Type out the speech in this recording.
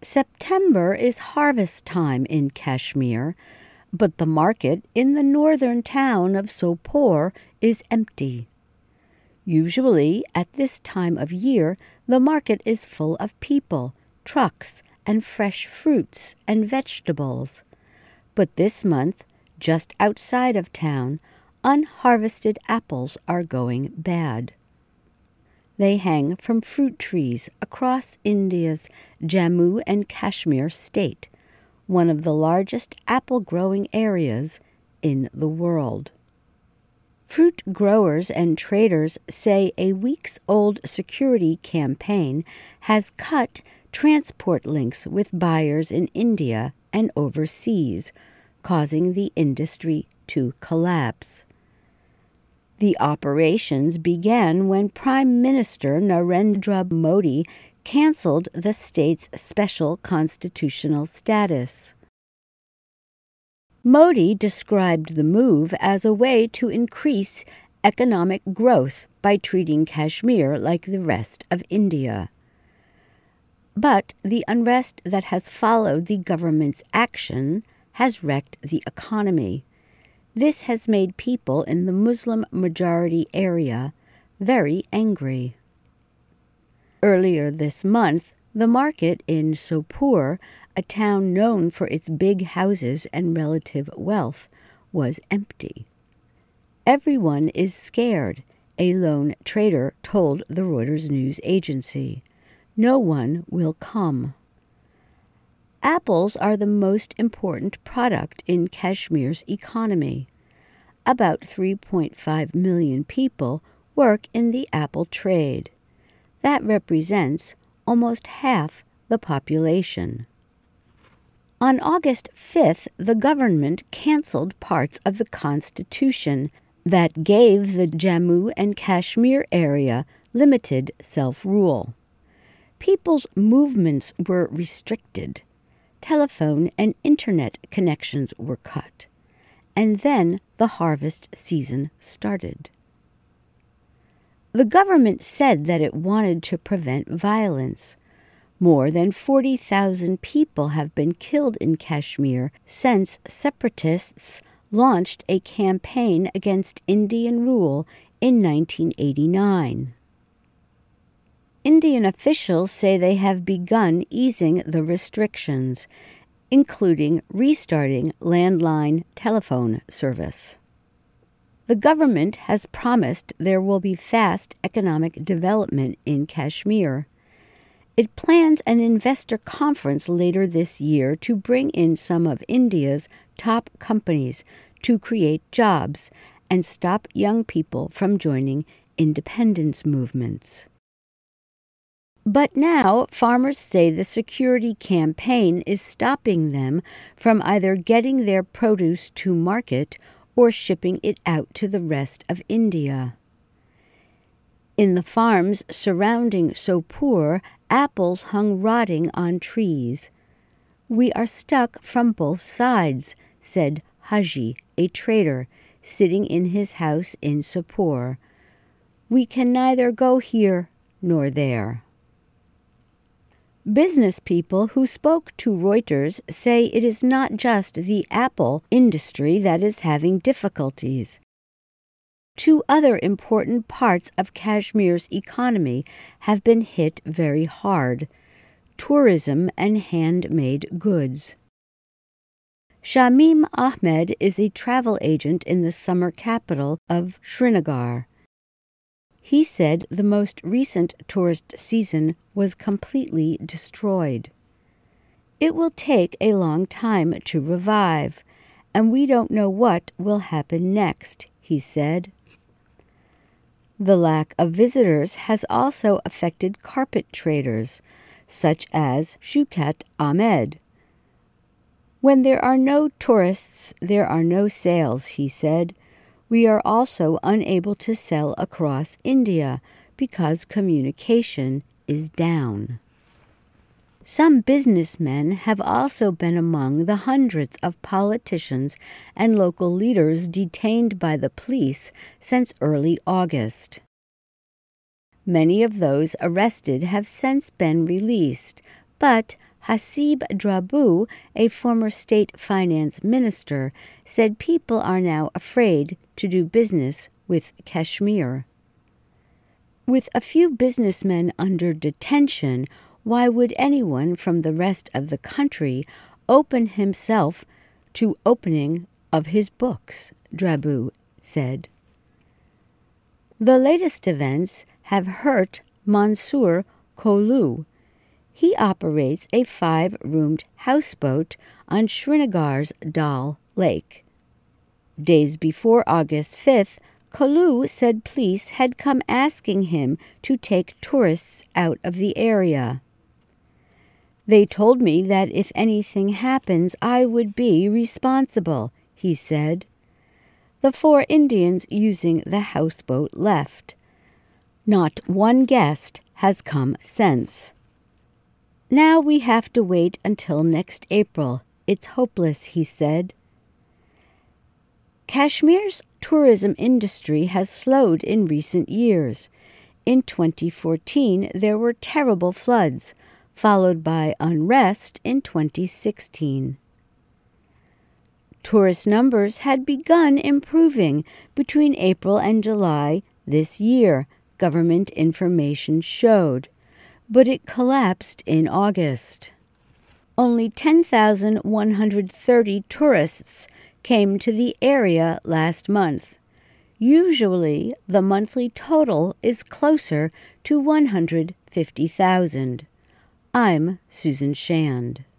September is harvest time in Kashmir, but the market in the northern town of Sopore is empty. Usually, at this time of year, the market is full of people, trucks, and fresh fruits and vegetables. But this month, just outside of town, unharvested apples are going bad. They hang from fruit trees across India's Jammu and Kashmir state, one of the largest apple-growing areas in the world. Fruit growers and traders say a weeks-old security campaign has cut transport links with buyers in India and overseas, causing the industry to collapse. The operations began when Prime Minister Narendra Modi canceled the state's special constitutional status. Modi described the move as a way to increase economic growth by treating Kashmir like the rest of India. But the unrest that has followed the government's action has wrecked the economy. This has made people in the Muslim-majority area very angry. Earlier this month, the market in Sopore, a town known for its big houses and relative wealth, was empty. Everyone is scared, a lone trader told the Reuters news agency. No one will come. Apples are the most important product in Kashmir's economy. About 3.5 million people work in the apple trade. That represents almost half the population. On August 5th, the government canceled parts of the Constitution that gave the Jammu and Kashmir area limited self-rule. People's movements were restricted. Telephone and internet connections were cut. And then the harvest season started. The government said that it wanted to prevent violence. More than 40,000 people have been killed in Kashmir since separatists launched a campaign against Indian rule in 1989. Indian officials say they have begun easing the restrictions, including restarting landline telephone service. The government has promised there will be fast economic development in Kashmir. It plans an investor conference later this year to bring in some of India's top companies to create jobs and stop young people from joining independence movements. But now, farmers say the security campaign is stopping them from either getting their produce to market or shipping it out to the rest of India. In the farms surrounding Sopore, apples hung rotting on trees. "We are stuck from both sides," said Haji, a trader, sitting in his house in Sopore. "We can neither go here nor there." Business people who spoke to Reuters say it is not just the apple industry that is having difficulties. Two other important parts of Kashmir's economy have been hit very hard: tourism and handmade goods. Shamim Ahmed is a travel agent in the summer capital of Srinagar. He said the most recent tourist season was completely destroyed. "It will take a long time to revive, and we don't know what will happen next," he said. The lack of visitors has also affected carpet traders, such as Shukat Ahmed. "When there are no tourists, there are no sales," he said. "We are also unable to sell across India because communication is down." Some businessmen have also been among the hundreds of politicians and local leaders detained by the police since early August. Many of those arrested have since been released, but Hasib Drabu, a former state finance minister, said people are now afraid to do business with Kashmir. With a few businessmen under detention, why would anyone from the rest of the country open himself to opening of his books? Drabu said. The latest events have hurt Mansoor Kolu. He operates a 5-roomed houseboat on Srinagar's Dal Lake. Days before August 5th, Kolu said police had come asking him to take tourists out of the area. They told me that if anything happens, I would be responsible, he said. The 4 Indians using the houseboat left. Not one guest has come since. Now we have to wait until next April. It's hopeless, he said. Kashmir's tourism industry has slowed in recent years. In 2014, there were terrible floods, followed by unrest in 2016. Tourist numbers had begun improving between April and July this year, government information showed, but it collapsed in August. Only 10,130 tourists came to the area last month. Usually, the monthly total is closer to 150,000. I'm Susan Shand.